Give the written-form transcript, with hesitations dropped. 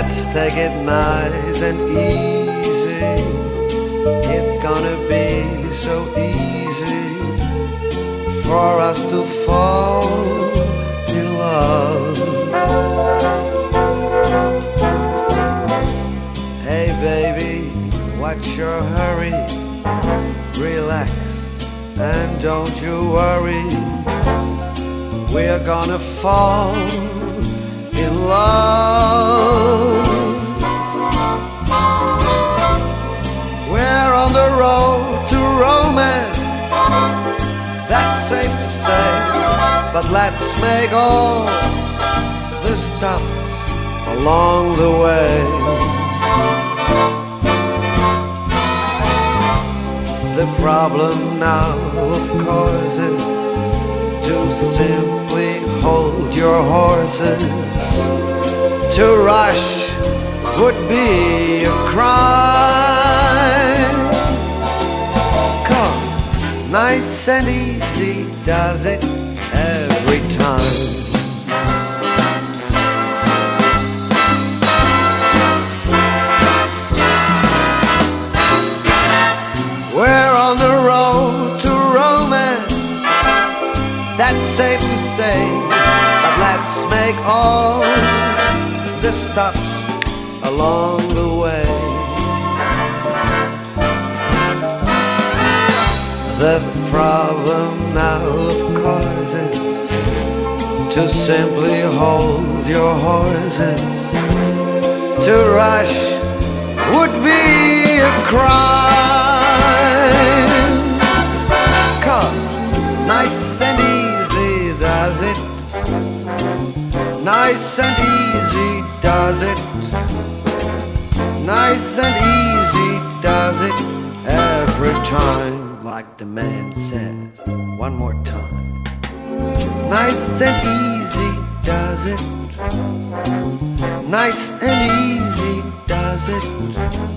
Let's take it nice and easy. It's gonna be so easy for us to fall in love. Hey baby, what's your hurry? Relax and don't you worry. We're gonna fall in love. We're on the road to romance, that's safe to say. But let's make all the stops along the way. The problem now, of course, is to simply hold your horses. To rush would be a crime. Come, nice and easy does it every time. We're on the road to romance, that's safe to say. But let's make all the stops along the way. The problem now, of course, is to simply hold your horses. To rush would be a crime. 'Cause nice and easy does it. Nice and easy does it. Nice and easy does it every time. Like the man says, one more time. Nice and easy does it. Nice and easy does it.